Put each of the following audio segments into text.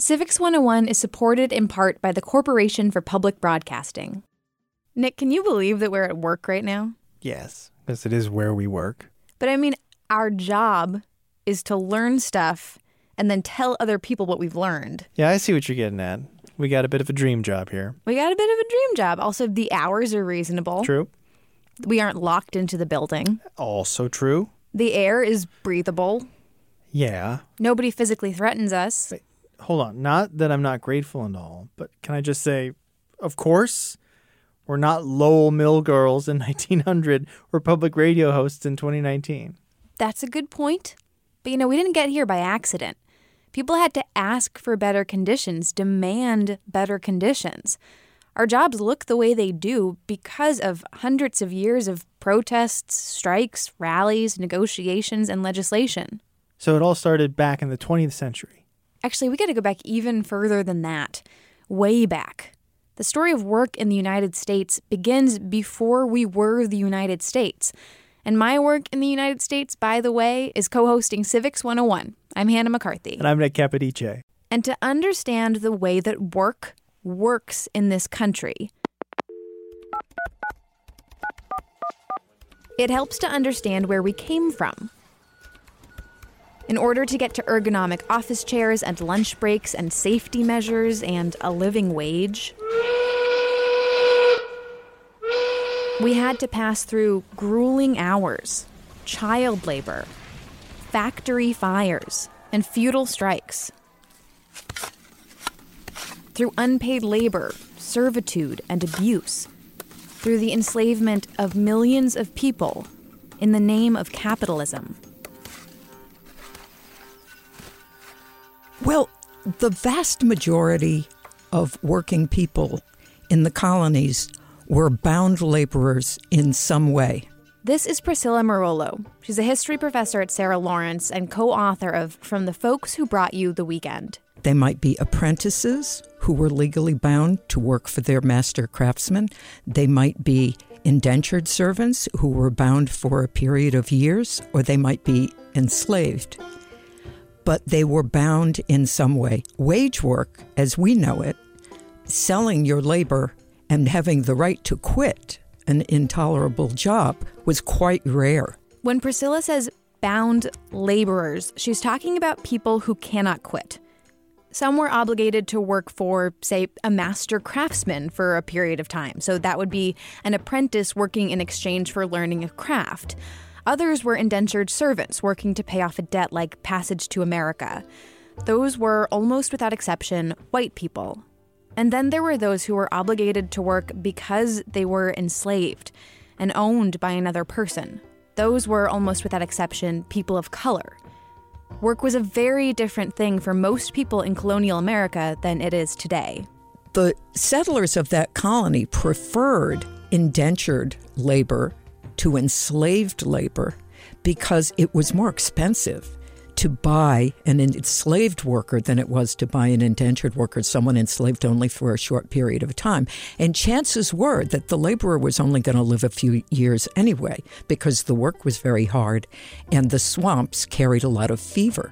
Civics 101 is supported in part by the Corporation for Public Broadcasting. Nick, can you believe that we're at work right now? Yes, because it is where we work. But I mean, our job is to learn stuff and then tell other people what we've learned. Yeah, I see what you're getting at. We got a bit of a dream job here. We got a bit of a dream job. Also, the hours are reasonable. True. We aren't locked into the building. Also true. The air is breathable. Yeah. Nobody physically threatens us. Wait, hold on. Not that I'm not grateful and all, but can I just say, of course, we're not Lowell Mill girls in 1900 or public radio hosts in 2019. That's a good point. But, we didn't get here by accident. People had to ask for better conditions, demand better conditions. Our jobs look the way they do because of hundreds of years of protests, strikes, rallies, negotiations, and legislation. So it all started back in the 20th century. Actually, we got to go back even further than that. Way back. The story of work in the United States begins before we were the United States. And my work in the United States, by the way, is co-hosting Civics 101. I'm Hannah McCarthy. And I'm Nick Capodice. And to understand the way that work works in this country, it helps to understand where we came from. In order to get to ergonomic office chairs and lunch breaks and safety measures and a living wage, we had to pass through grueling hours, child labor, factory fires, and futile strikes. Through unpaid labor, servitude, and abuse. Through the enslavement of millions of people in the name of capitalism. Well, the vast majority of working people in the colonies were bound laborers in some way. This is Priscilla Meruelo. She's a history professor at Sarah Lawrence and co-author of From the Folks Who Brought You the Weekend. They might be apprentices who were legally bound to work for their master craftsman. They might be indentured servants who were bound for a period of years, or they might be enslaved. But they were bound in some way. Wage work, as we know it, selling your labor and having the right to quit an intolerable job was quite rare. When Priscilla says bound laborers, she's talking about people who cannot quit. Some were obligated to work for, say, a master craftsman for a period of time. So that would be an apprentice working in exchange for learning a craft. Others were indentured servants working to pay off a debt like Passage to America. Those were, almost without exception, white people. And then there were those who were obligated to work because they were enslaved and owned by another person. Those were, almost without exception, people of color. Work was a very different thing for most people in colonial America than it is today. The settlers of that colony preferred indentured labor to enslaved labor because it was more expensive to buy an enslaved worker than it was to buy an indentured worker, someone enslaved only for a short period of time. And chances were that the laborer was only going to live a few years anyway because the work was very hard and the swamps carried a lot of fever.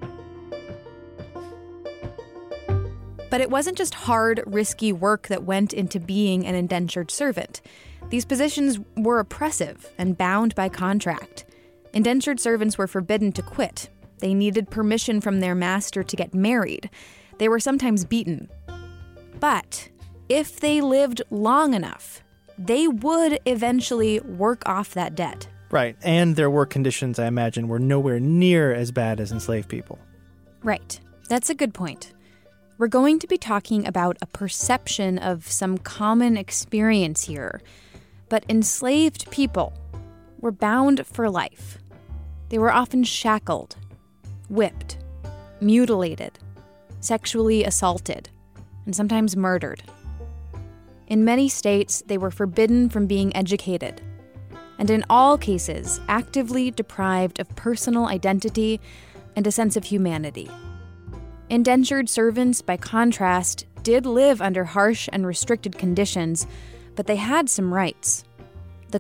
But it wasn't just hard, risky work that went into being an indentured servant. These positions were oppressive and bound by contract. Indentured servants were forbidden to quit. They needed permission from their master to get married. They were sometimes beaten. But if they lived long enough, they would eventually work off that debt. Right, and their work conditions, I imagine, were nowhere near as bad as enslaved people. Right, that's a good point. We're going to be talking about a perception of some common experience here. But enslaved people were bound for life. They were often shackled, whipped, mutilated, sexually assaulted, and sometimes murdered. In many states, they were forbidden from being educated, and in all cases, actively deprived of personal identity and a sense of humanity. Indentured servants, by contrast, did live under harsh and restricted conditions, but they had some rights. The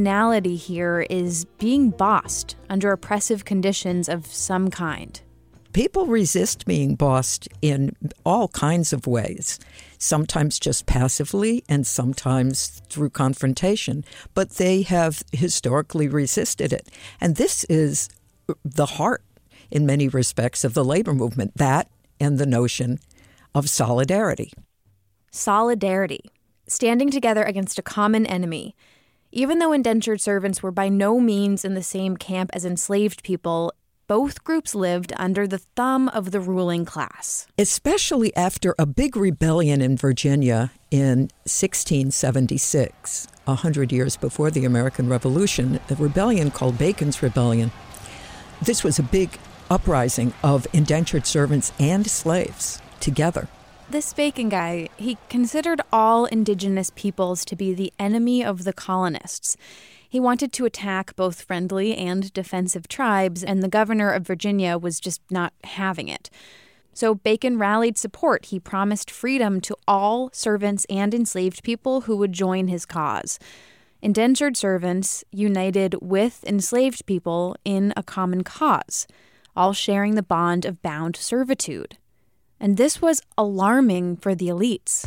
commonality here is being bossed under oppressive conditions of some kind. people resist being bossed in all kinds of ways, sometimes just passively and sometimes through confrontation. But they have historically resisted it. And this is the heart, in many respects, of the labor movement, that and the notion of solidarity. Solidarity, standing together against a common enemy. Even though indentured servants were by no means in the same camp as enslaved people, both groups lived under the thumb of the ruling class. Especially after a big rebellion in Virginia in 1676, 100 years before the American Revolution, a rebellion called Bacon's Rebellion. This was a big uprising of indentured servants and slaves together. This Bacon guy, he considered all indigenous peoples to be the enemy of the colonists. He wanted to attack both friendly and defensive tribes, and the governor of Virginia was just not having it. So Bacon rallied support. He promised freedom to all servants and enslaved people who would join his cause. Indentured servants united with enslaved people in a common cause, all sharing the bond of bound servitude. And this was alarming for the elites.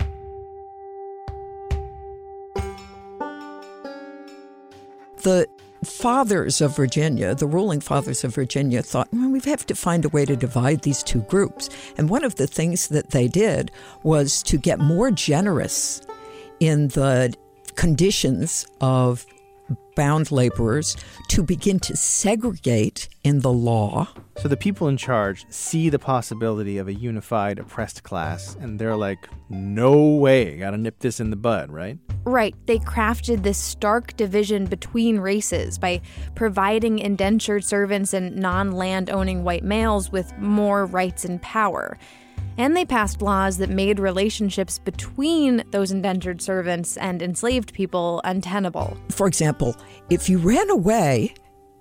The fathers of Virginia, the ruling fathers of Virginia, thought, we have to find a way to divide these two groups. And one of the things that they did was to get more generous in the conditions of bound laborers, to begin to segregate in the law. So the people in charge see the possibility of a unified oppressed class, and they're like, no way, gotta nip this in the bud, right? Right. They crafted this stark division between races by providing indentured servants and non-land-owning white males with more rights and power. And they passed laws that made relationships between those indentured servants and enslaved people untenable. For example, if you ran away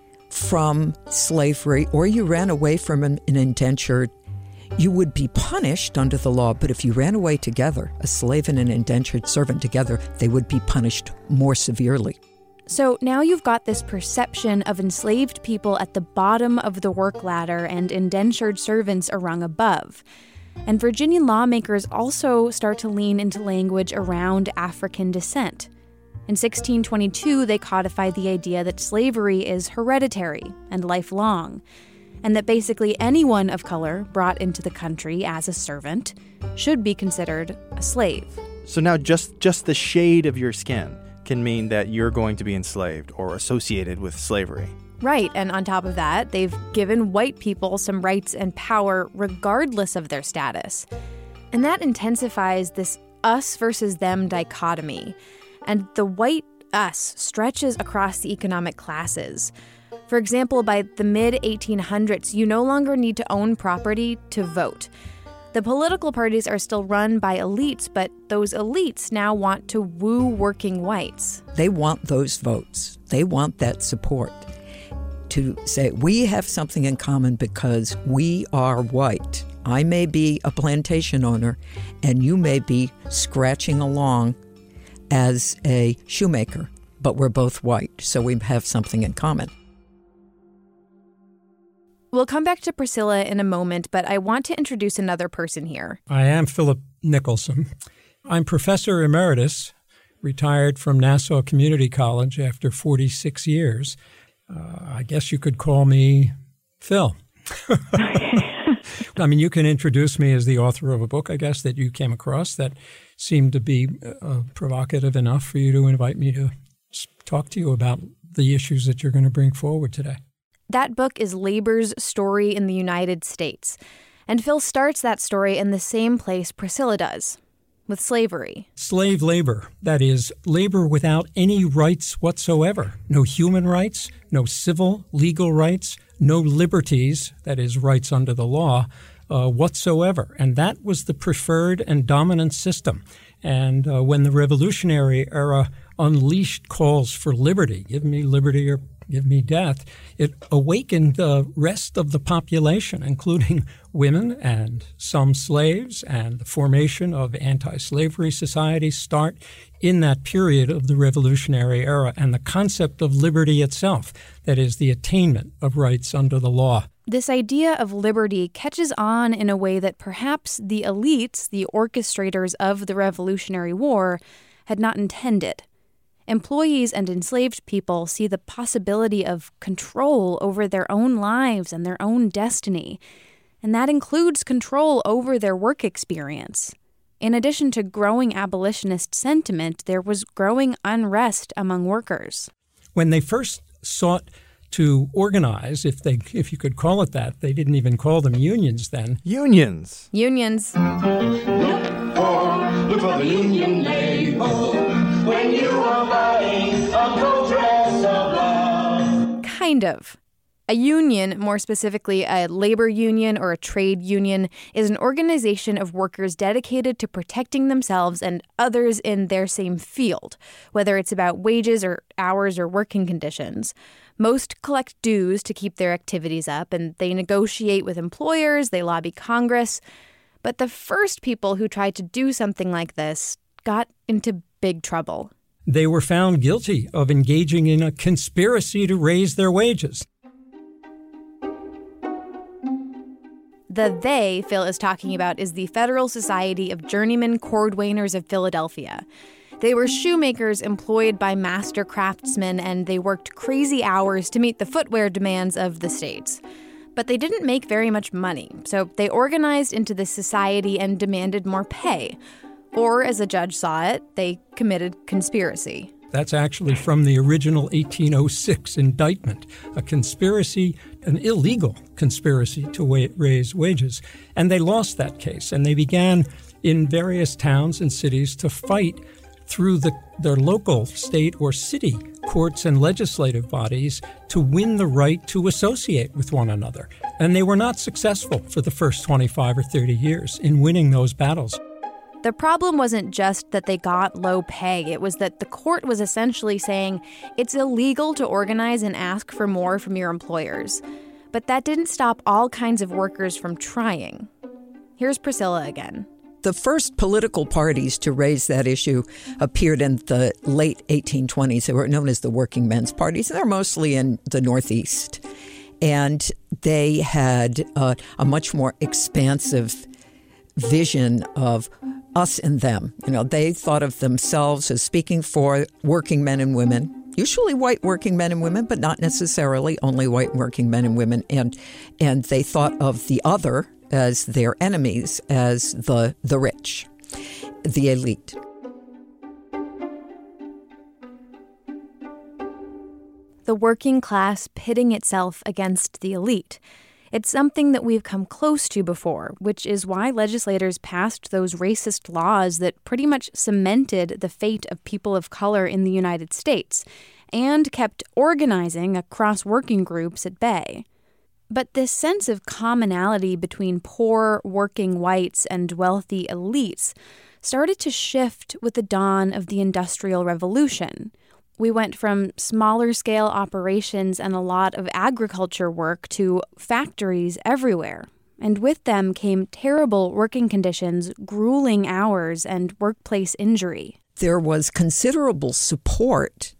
from slavery or you ran away from an indentured, you would be punished under the law. But if you ran away together, a slave and an indentured servant together, they would be punished more severely. So now you've got this perception of enslaved people at the bottom of the work ladder and indentured servants a rung above. And Virginian lawmakers also start to lean into language around African descent. In 1622, they codified the idea that slavery is hereditary and lifelong, and that basically anyone of color brought into the country as a servant should be considered a slave. So now just the shade of your skin can mean that you're going to be enslaved or associated with slavery. Right, and on top of that, they've given white people some rights and power regardless of their status. And that intensifies this us versus them dichotomy. And the white us stretches across the economic classes. For example, by the mid-1800s, you no longer need to own property to vote. The political parties are still run by elites, but those elites now want to woo working whites. They want those votes. They want that support. To say, we have something in common because we are white. I may be a plantation owner, and you may be scratching along as a shoemaker, but we're both white, so we have something in common. We'll come back to Priscilla in a moment, but I want to introduce another person here. I am Philip Nicholson. I'm Professor Emeritus, retired from Nassau Community College after 46 years. I guess you could call me Phil. I mean, you can introduce me as the author of a book, I guess, that you came across that seemed to be provocative enough for you to invite me to talk to you about the issues that you're going to bring forward today. That book is Labor's Story in the United States. And Phil starts that story in the same place Priscilla does, with slavery. Slave labor, that is, labor without any rights whatsoever. No human rights, no civil, legal rights, no liberties, that is, rights under the law, whatsoever. And that was the preferred and dominant system. And when the Revolutionary era unleashed calls for liberty, give me liberty or give me death, it awakened the rest of the population, including women and some slaves, and the formation of anti-slavery societies start in that period of the Revolutionary era, and the concept of liberty itself, that is, the attainment of rights under the law. This idea of liberty catches on in a way that perhaps the elites, the orchestrators of the Revolutionary War, had not intended. Employees and enslaved people see the possibility of control over their own lives and their own destiny, and that includes control over their work experience. In addition to growing abolitionist sentiment, there was growing unrest among workers. When they first sought to organize, if you could call it that, they didn't even call them unions then. Unions. Unions. Look for the union label when you are buying a coat dress of love. Kind of. A union, more specifically a labor union or a trade union, is an organization of workers dedicated to protecting themselves and others in their same field, whether it's about wages or hours or working conditions. Most collect dues to keep their activities up, and they negotiate with employers, they lobby Congress. But the first people who tried to do something like this got into big trouble. They were found guilty of engaging in a conspiracy to raise their wages. The they Phil is talking about is the Federal Society of Journeyman Cordwainers of Philadelphia. They were shoemakers employed by master craftsmen, and they worked crazy hours to meet the footwear demands of the states. But they didn't make very much money, so they organized into this society and demanded more pay. Or, as a judge saw it, they committed conspiracy. That's actually from the original 1806 indictment, a conspiracy, an illegal conspiracy to raise wages. And they lost that case, and they began in various towns and cities to fight through their local, state, or city courts and legislative bodies to win the right to associate with one another. And they were not successful for the first 25 or 30 years in winning those battles. The problem wasn't just that they got low pay. It was that the court was essentially saying it's illegal to organize and ask for more from your employers. But that didn't stop all kinds of workers from trying. Here's Priscilla again. The first political parties to raise that issue appeared in the late 1820s. They were known as the working men's parties. They're mostly in the Northeast. And they had a much more expansive vision of us and them. You know, they thought of themselves as speaking for working men and women, usually white working men and women, but not necessarily only white working men and women. And they thought of the other as their enemies, as the rich, the elite. The working class pitting itself against the elite. It's something that we've come close to before, which is why legislators passed those racist laws that pretty much cemented the fate of people of color in the United States and kept organizing across working groups at bay. But this sense of commonality between poor, working whites and wealthy elites started to shift with the dawn of the Industrial Revolution. We went from smaller-scale operations and a lot of agriculture work to factories everywhere. And with them came terrible working conditions, grueling hours, and workplace injury. There was considerable support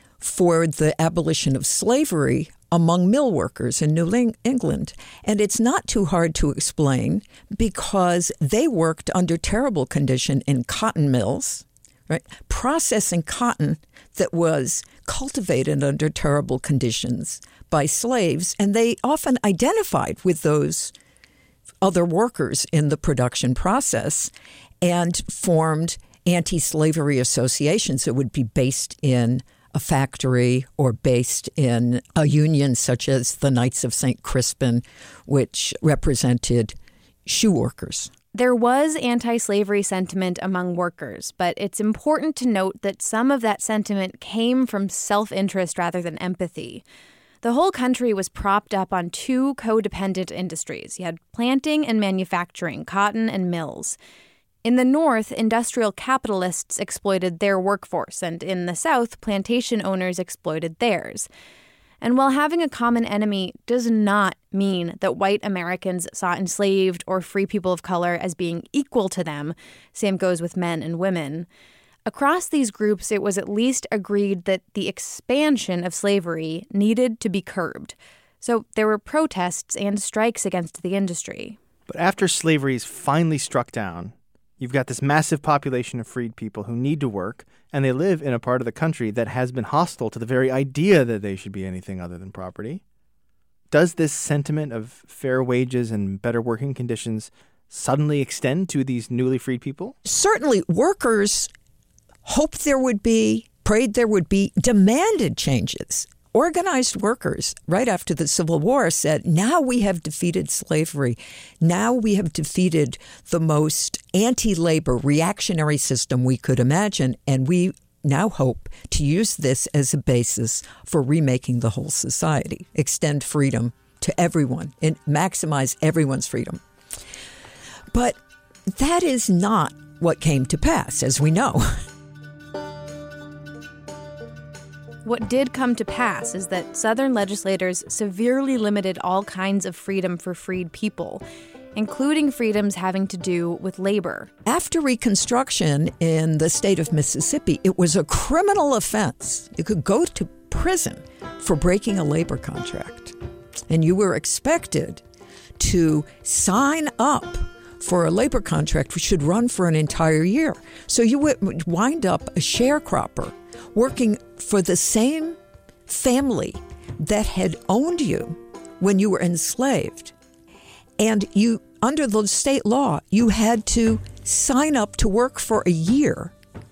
for the abolition of slavery among mill workers in New England. And it's not too hard to explain because they worked under terrible condition in cotton mills, right? Processing cotton that was cultivated under terrible conditions by slaves, and they often identified with those other workers in the production process and formed anti-slavery associations that would be based in a factory or based in a union such as the Knights of St. Crispin, which represented shoe workers. There was anti-slavery sentiment among workers, but it's important to note that some of that sentiment came from self-interest rather than empathy. The whole country was propped up on two codependent industries. You had planting and manufacturing, cotton and mills. In the North, industrial capitalists exploited their workforce, and in the South, plantation owners exploited theirs. And while having a common enemy does not mean that white Americans saw enslaved or free people of color as being equal to them, same goes with men and women, across these groups it was at least agreed that the expansion of slavery needed to be curbed. So there were protests and strikes against the industry. But after slavery is finally struck down, you've got this massive population of freed people who need to work, and they live in a part of the country that has been hostile to the very idea that they should be anything other than property. Does this sentiment of fair wages and better working conditions suddenly extend to these newly freed people? Certainly, workers hoped there would be, prayed there would be, demanded changes. Organized workers, right after the Civil War, said, now we have defeated slavery. Now we have defeated the most anti-labor reactionary system we could imagine, and we now hope to use this as a basis for remaking the whole society, extend freedom to everyone, and maximize everyone's freedom. But that is not what came to pass, as we know. What did come to pass is that Southern legislators severely limited all kinds of freedom for freed people, including freedoms having to do with labor. After Reconstruction in the state of Mississippi, it was a criminal offense. You could go to prison for breaking a labor contract. And you were expected to sign up for a labor contract which should run for an entire year. So you would wind up a sharecropper working for the same family that had owned you when you were enslaved. And you, under the state law, you had to sign up to work for a year.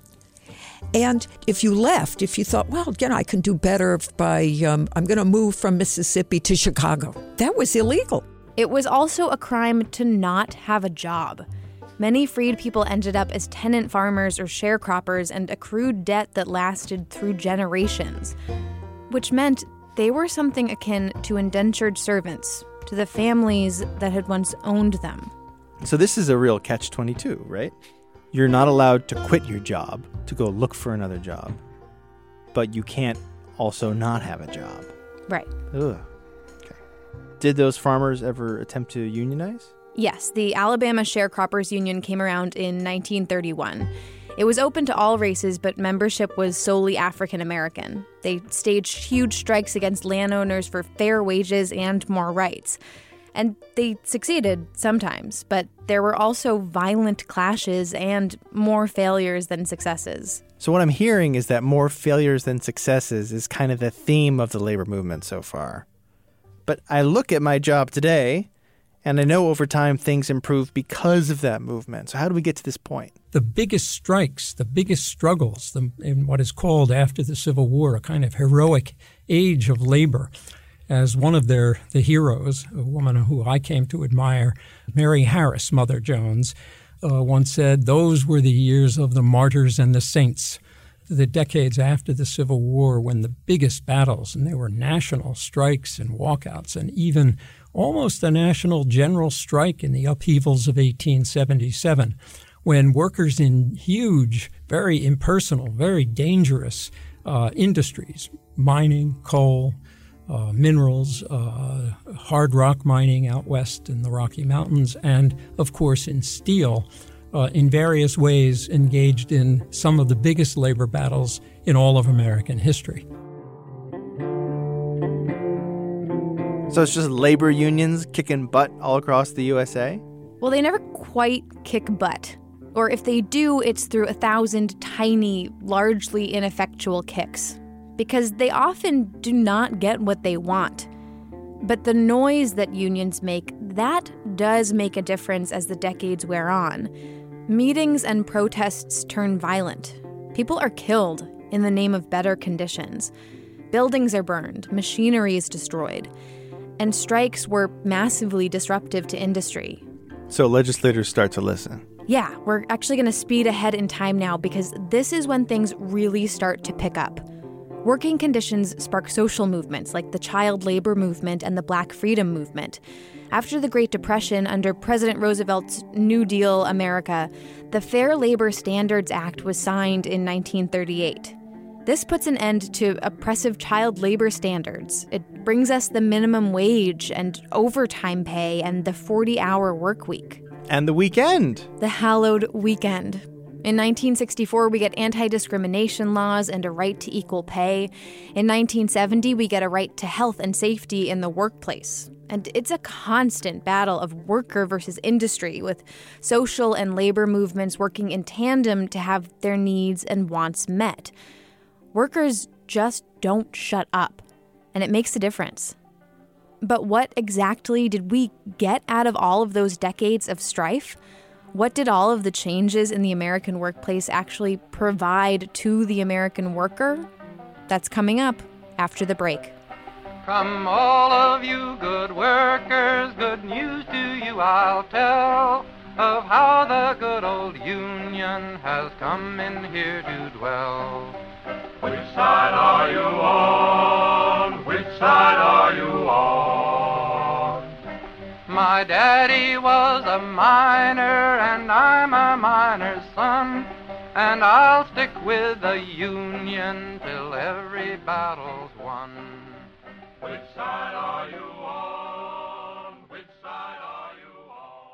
And if you left, if you thought, well, I can do better by, I'm going to move from Mississippi to Chicago, that was illegal. It was also a crime to not have a job. Many freed people ended up as tenant farmers or sharecroppers and accrued debt that lasted through generations, which meant they were something akin to indentured servants to the families that had once owned them. So this is a real catch-22, right? You're not allowed to quit your job to go look for another job, but you can't also not have a job. Right. Ugh. Okay. Did those farmers ever attempt to unionize? Yes, the Alabama Sharecroppers Union came around in 1931. It was open to all races, but membership was solely African American. They staged huge strikes against landowners for fair wages and more rights. And they succeeded sometimes, but there were also violent clashes and more failures than successes. So what I'm hearing is that more failures than successes is kind of the theme of the labor movement so far. But I look at my job today, and I know over time things improved because of that movement. So how do we get to this point? The biggest strikes, the biggest struggles in what is called after the Civil War, a kind of heroic age of labor. As one of the heroes, a woman who I came to admire, Mary Harris, Mother Jones, once said, those were the years of the martyrs and the saints. The decades after the Civil War, when the biggest battles, and there were national strikes and walkouts, and even almost a national general strike in the upheavals of 1877, when workers in huge, very impersonal, very dangerous industries, mining, coal, minerals, hard rock mining out west in the Rocky Mountains, and, of course, in steel, in various ways engaged in some of the biggest labor battles in all of American history. So it's just labor unions kicking butt all across the USA? Well, they never quite kick butt. Or if they do, it's through 1,000 tiny, largely ineffectual kicks. Because they often do not get what they want. But the noise that unions make, that does make a difference as the decades wear on. Meetings and protests turn violent. People are killed in the name of better conditions. Buildings are burned, machinery is destroyed. And strikes were massively disruptive to industry. So legislators start to listen. Yeah, we're actually going to speed ahead in time now because this is when things really start to pick up. Working conditions spark social movements like the child labor movement and the Black freedom movement. After the Great Depression, under President Roosevelt's New Deal America, the Fair Labor Standards Act was signed in 1938. This puts an end to oppressive child labor standards. It brings us the minimum wage and overtime pay and the 40-hour work week. And the weekend. The hallowed weekend. In 1964, we get anti-discrimination laws and a right to equal pay. In 1970, we get a right to health and safety in the workplace. And it's a constant battle of worker versus industry, with social and labor movements working in tandem to have their needs and wants met. Workers just don't shut up, and it makes a difference. But what exactly did we get out of all of those decades of strife? What did all of the changes in the American workplace actually provide to the American worker? That's coming up after the break. Come all of you good workers, good news to you I'll tell, of how the good old Union has come in here to dwell. Which side are you on? Which side are you on? My daddy was a miner and I'm a miner's son, and I'll stick with the Union till every battle's won. Which side are you on? Which side are you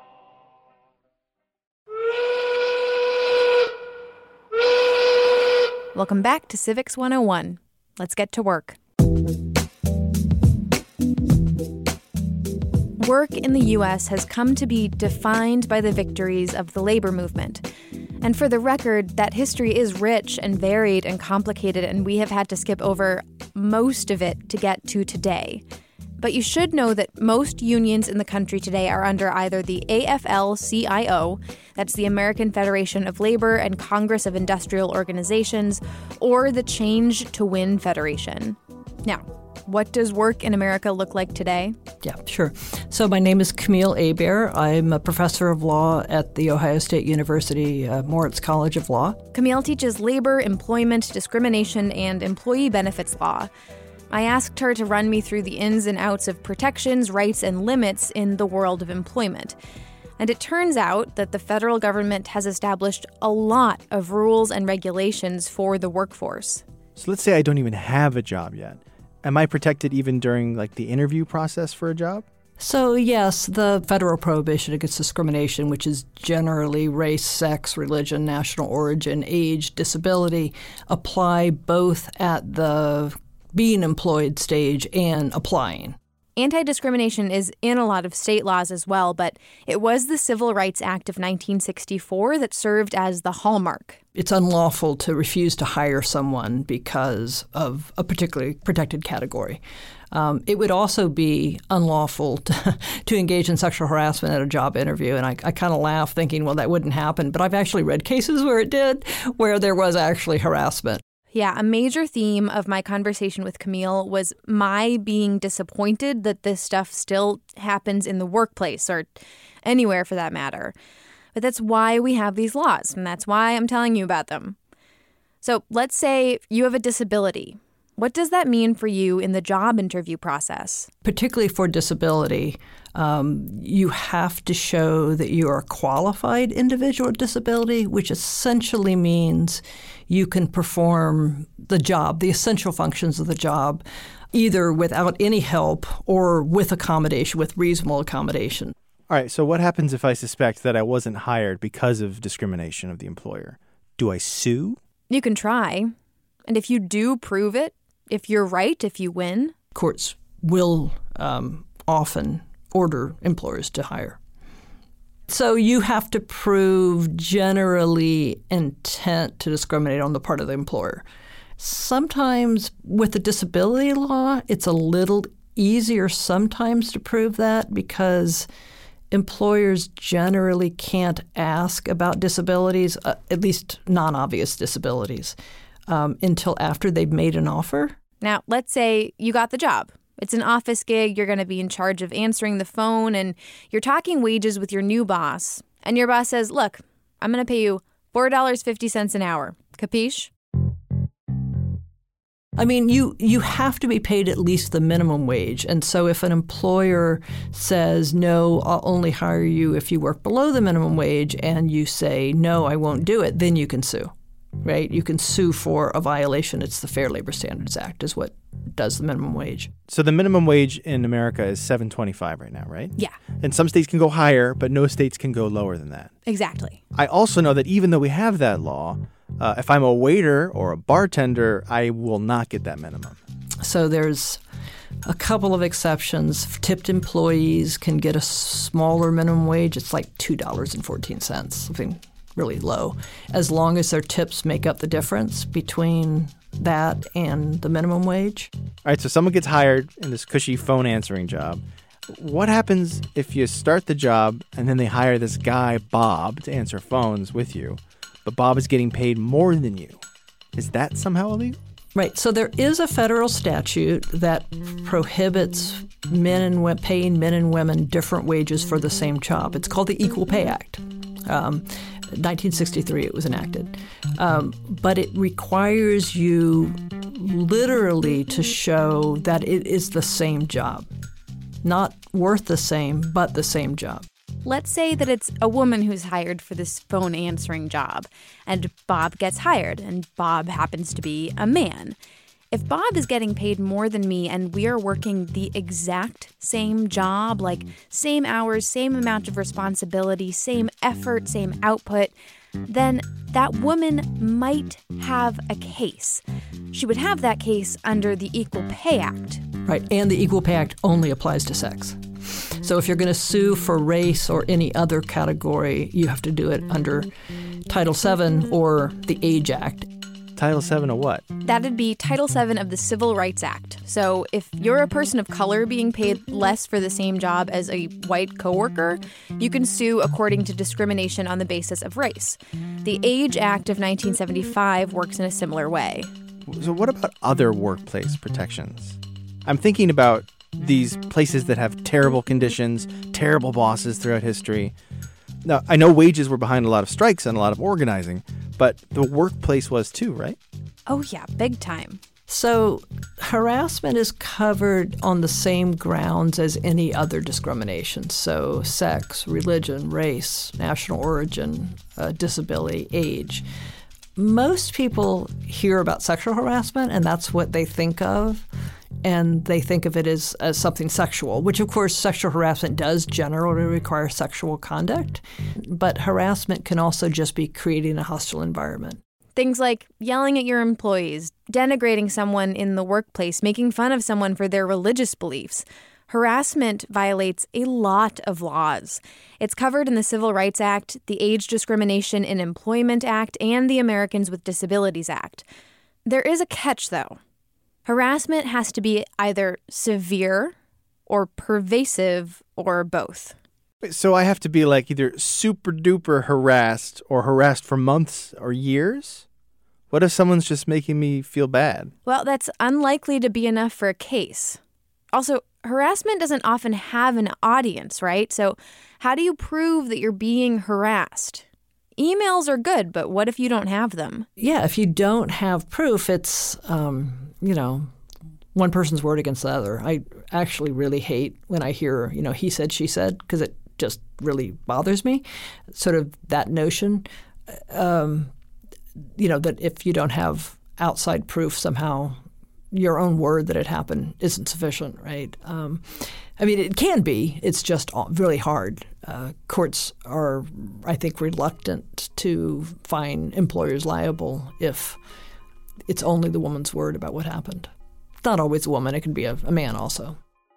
on? Welcome back to Civics 101. Let's get to work. Work in the U.S. has come to be defined by the victories of the labor movement. And for the record, that history is rich and varied and complicated, and we have had to skip over most of it to get to today. But you should know that most unions in the country today are under either the AFL-CIO, that's the American Federation of Labor and Congress of Industrial Organizations, or the Change to Win Federation. Now, what does work in America look like today? Yeah, sure. So my name is Camille Hebert. I'm a professor of law at The Ohio State University Moritz College of Law. Camille teaches labor, employment, discrimination, and employee benefits law. I asked her to run me through the ins and outs of protections, rights, and limits in the world of employment. And it turns out that the federal government has established a lot of rules and regulations for the workforce. So let's say I don't even have a job yet. Am I protected even during the interview process for a job? So yes, the federal prohibition against discrimination, which is generally race, sex, religion, national origin, age, disability, apply both at the being employed stage and applying. Anti-discrimination is in a lot of state laws as well, but it was the Civil Rights Act of 1964 that served as the hallmark. It's unlawful to refuse to hire someone because of a particularly protected category. It would also be unlawful to engage in sexual harassment at a job interview. And I kind of laugh thinking, well, that wouldn't happen. But I've actually read cases where it did, where there was actually harassment. Yeah, a major theme of my conversation with Camille was my being disappointed that this stuff still happens in the workplace or anywhere for that matter. But that's why we have these laws, and that's why I'm telling you about them. So let's say you have a disability. What does that mean for you in the job interview process? Particularly for disability, you have to show that you are a qualified individual with disability, which essentially means you can perform the job, the essential functions of the job, either without any help or with accommodation, with reasonable accommodation. All right, so what happens if I suspect that I wasn't hired because of discrimination of the employer? Do I sue? You can try. And if you do prove it, if you're right, if you win, courts will often order employers to hire. So you have to prove generally intent to discriminate on the part of the employer. Sometimes with the disability law, it's a little easier sometimes to prove that because employers generally can't ask about disabilities, at least non-obvious disabilities, until after they've made an offer. Now, let's say you got the job. It's an office gig. You're going to be in charge of answering the phone, and you're talking wages with your new boss. And your boss says, look, I'm going to pay you $4.50 an hour. Capiche? I mean, you have to be paid at least the minimum wage. And so if an employer says, no, I'll only hire you if you work below the minimum wage, and you say, no, I won't do it, then you can sue. right? You can sue for a violation. It's the Fair Labor Standards Act is what does the minimum wage. So the minimum wage in America is $7.25 right now, right? Yeah, And some states can go higher, but no states can go lower than that. exactly. I also know that even though we have that law, if I'm a waiter or a bartender, I will not get that minimum. So there's a couple of exceptions. Tipped employees can get a smaller minimum wage. It's like $2.14, something really low, as long as their tips make up the difference between that and the minimum wage. All right, so someone gets hired in this cushy phone answering job. What happens if you start the job and then they hire this guy, Bob, to answer phones with you, but Bob is getting paid more than you? Is that somehow illegal? Right. So there is a federal statute that prohibits paying men and women different wages for the same job. It's called the Equal Pay Act. 1963 it was enacted. But it requires you literally to show that it is the same job. Not worth the same, but the same job. Let's say that it's a woman who's hired for this phone answering job, and Bob gets hired, and Bob happens to be a man. If Bob is getting paid more than me and we are working the exact same job, like same hours, same amount of responsibility, same effort, same output, then that woman might have a case. She would have that case under the Equal Pay Act. Right, and the Equal Pay Act only applies to sex. So if you're going to sue for race or any other category, you have to do it under Title VII or the Age Act. Title VII of what? That'd be Title VII of the Civil Rights Act. So if you're a person of color being paid less for the same job as a white coworker, you can sue according to discrimination on the basis of race. The Age Act of 1975 works in a similar way. So what about other workplace protections? I'm thinking about these places that have terrible conditions, terrible bosses throughout history. Now, I know wages were behind a lot of strikes and a lot of organizing, but the workplace was too, right? Oh yeah, big time. So harassment is covered on the same grounds as any other discrimination. So sex, religion, race, national origin, disability, age. Most people hear about sexual harassment, and that's what they think of. And they think of it as something sexual, which, of course, sexual harassment does generally require sexual conduct. But harassment can also just be creating a hostile environment. Things like yelling at your employees, denigrating someone in the workplace, making fun of someone for their religious beliefs. Harassment violates a lot of laws. It's covered in the Civil Rights Act, the Age Discrimination in Employment Act, and the Americans with Disabilities Act. There is a catch, though. Harassment has to be either severe or pervasive or both. So I have to be like either super duper harassed or harassed for months or years? What if someone's just making me feel bad? Well, that's unlikely to be enough for a case. Also, harassment doesn't often have an audience, right? So how do you prove that you're being harassed? Emails are good, but what if you don't have them? Yeah, if you don't have proof, it's, one person's word against the other. I actually really hate when I hear, he said, she said, because it just really bothers me. Sort of that notion, that if you don't have outside proof, somehow your own word that it happened isn't sufficient, right? It can be. It's just really hard. Courts are, I think, reluctant to find employers liable if it's only the woman's word about what happened. It's not always a woman. It can be a man also.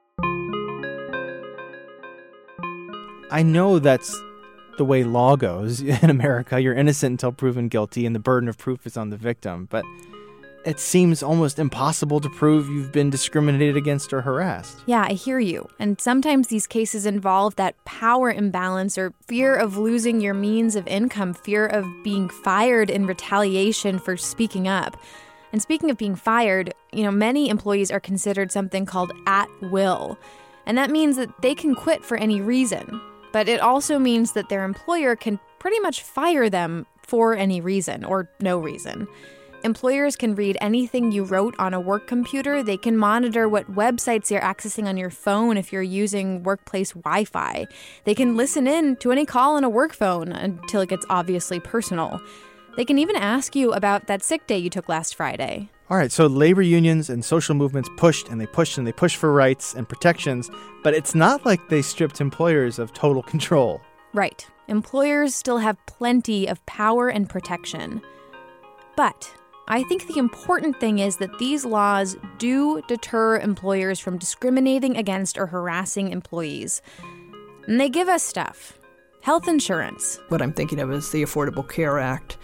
I know that's the way law goes in America. You're innocent until proven guilty, and the burden of proof is on the victim. But it seems almost impossible to prove you've been discriminated against or harassed. Yeah, I hear you. And sometimes these cases involve that power imbalance or fear of losing your means of income, fear of being fired in retaliation for speaking up. And speaking of being fired, many employees are considered something called at will. And that means that they can quit for any reason. But it also means that their employer can pretty much fire them for any reason or no reason. Employers can read anything you wrote on a work computer. They can monitor what websites you're accessing on your phone if you're using workplace Wi-Fi. They can listen in to any call on a work phone until it gets obviously personal. They can even ask you about that sick day you took last Friday. All right, so labor unions and social movements pushed and they pushed and they pushed for rights and protections, but it's not like they stripped employers of total control. Right. Employers still have plenty of power and protection. But I think the important thing is that these laws do deter employers from discriminating against or harassing employees. And they give us stuff. Health insurance. What I'm thinking of is the Affordable Care Act.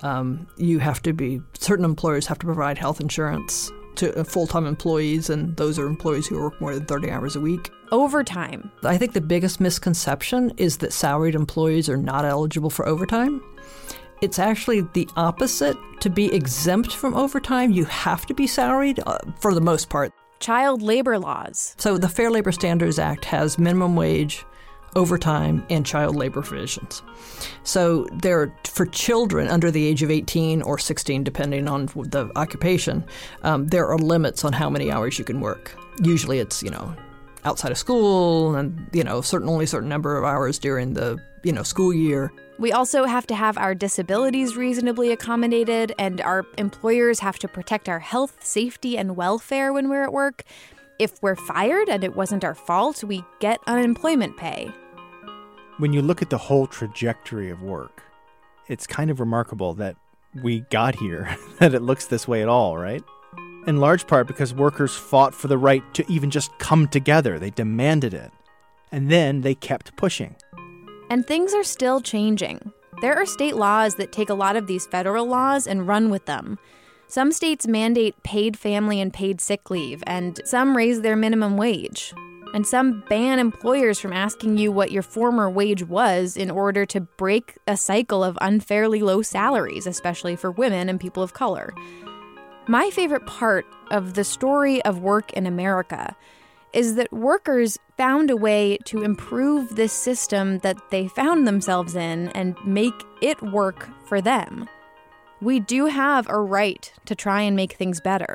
Certain employers have to provide health insurance to full-time employees, and those are employees who work more than 30 hours a week. Overtime. I think the biggest misconception is that salaried employees are not eligible for overtime. It's actually the opposite. To be exempt from overtime, you have to be salaried for the most part. Child labor laws. So the Fair Labor Standards Act has minimum wage, overtime, and child labor provisions. So for children under the age of 18 or 16, depending on the occupation, there are limits on how many hours you can work. Usually it's, outside of school and, only a certain number of hours during the, school year. We also have to have our disabilities reasonably accommodated, and our employers have to protect our health, safety, and welfare when we're at work. If we're fired and it wasn't our fault, we get unemployment pay. When you look at the whole trajectory of work, it's kind of remarkable that we got here, that it looks this way at all, right? In large part because workers fought for the right to even just come together. They demanded it. And then they kept pushing. And things are still changing. There are state laws that take a lot of these federal laws and run with them. Some states mandate paid family and paid sick leave, and some raise their minimum wage. And some ban employers from asking you what your former wage was in order to break a cycle of unfairly low salaries, especially for women and people of color. My favorite part of the story of work in America is that workers found a way to improve this system that they found themselves in and make it work for them. We do have a right to try and make things better.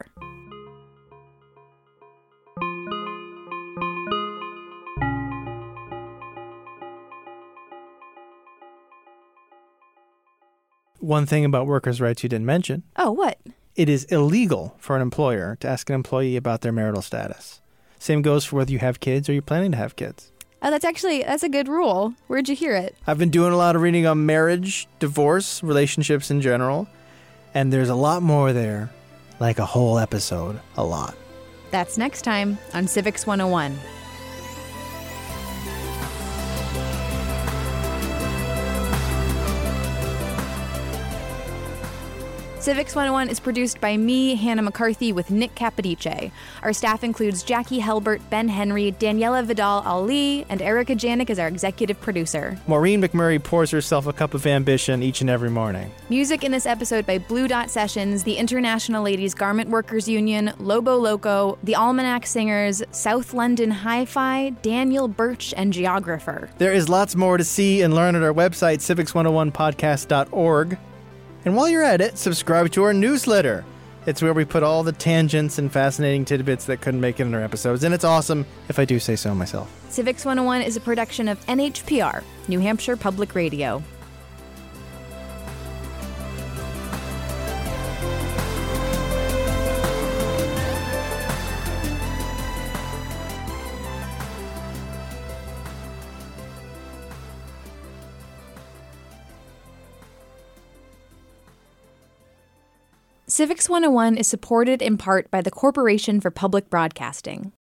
One thing about workers' rights you didn't mention. Oh, what? It is illegal for an employer to ask an employee about their marital status. Same goes for whether you have kids or you're planning to have kids. Oh, that's a good rule. Where'd you hear it? I've been doing a lot of reading on marriage, divorce, relationships in general, and there's a lot more there, like a whole episode, a lot. That's next time on Civics 101. Civics 101 is produced by me, Hannah McCarthy, with Nick Capodice. Our staff includes Jackie Helbert, Ben Henry, Daniela Vidal-Ali, and Erica Janik is our executive producer. Maureen McMurray pours herself a cup of ambition each and every morning. Music in this episode by Blue Dot Sessions, the International Ladies Garment Workers Union, Lobo Loco, the Almanac Singers, South London Hi-Fi, Daniel Birch, and Geographer. There is lots more to see and learn at our website, civics101podcast.org. And while you're at it, subscribe to our newsletter. It's where we put all the tangents and fascinating tidbits that couldn't make it in our episodes, and it's awesome, if I do say so myself. Civics 101 is a production of NHPR, New Hampshire Public Radio. Civics 101 is supported in part by the Corporation for Public Broadcasting.